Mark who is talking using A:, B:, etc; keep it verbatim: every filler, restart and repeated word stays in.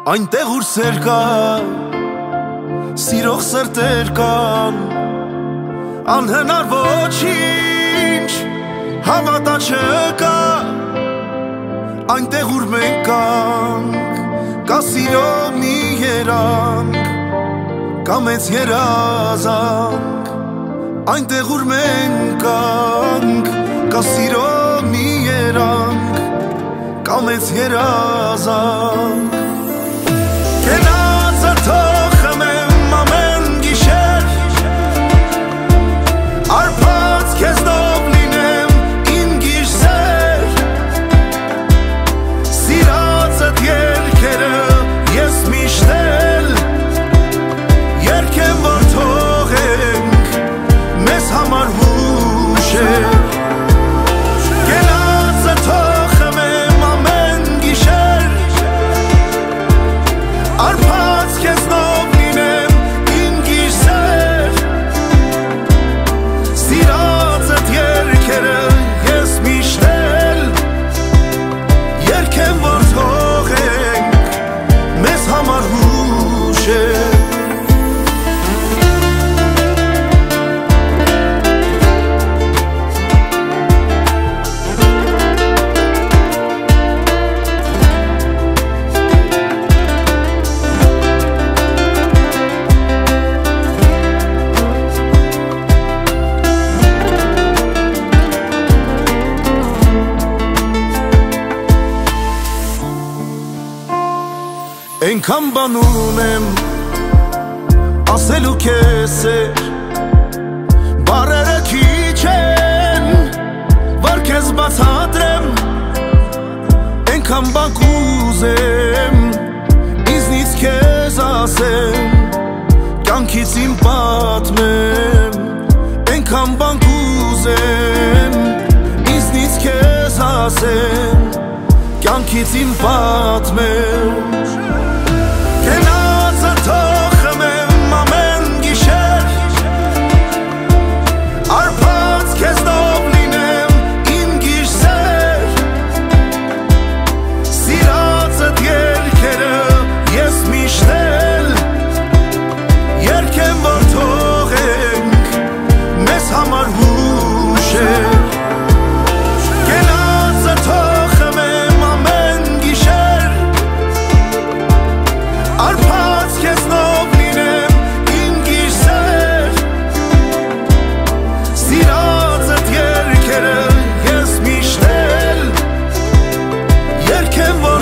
A: Այնտեղ ուր սեր կա, սիրող սրտեր կան, անհնար ոչինչ հավատա չկա, այնտեղ ուր մենք կանք, կա սիրո մի երանք, կա մեծ երազանք, այնտեղ ուր մենք կանք, կա սիրո մի երանք, կա մեծ երազանք. Կենացը թողեմ եմ ամեն գիշեր, արփած քեզնով լինեմ իմ գիշեր, սիրածդ երգերը ես միշտ էլ երգեմ, որ թողենք մեզ համար հուշեր. Կենացը թողեմ եմ ամեն գիշեր, արփած քեզնով լինեմ իմ գիշեր, սիրածդ երգերը ես միշտ էլ երգեմ, որ թողենք մեզ համար հուշեր. Ենքան բան ունեմ ասելու քեզ էր, բառերը քիչ են, որ քեզ բացատրեմ, ենքան բան կուզեմ ինձնից քեզ ասեմ, կյանքից իմ պատմեմ, ենքան բան կուզեմ ինձնից քեզ ասեմ, կյանքից իմ պատմեմ. Կենացը թողեմ եմ ամեն գիշեր, արփած քեզնով լինեմ իմ գիշեր, սիրածդ երգերը ես միշտ էլ երգեմ, որ թողենք մեզ համար հուշեր. Կենացը թողեմ եմ ամեն գիշեր, արփած քեզնով լինեմ իմ գիշեր, սիրածդ երգերը ես միշտ էլ երգեմ,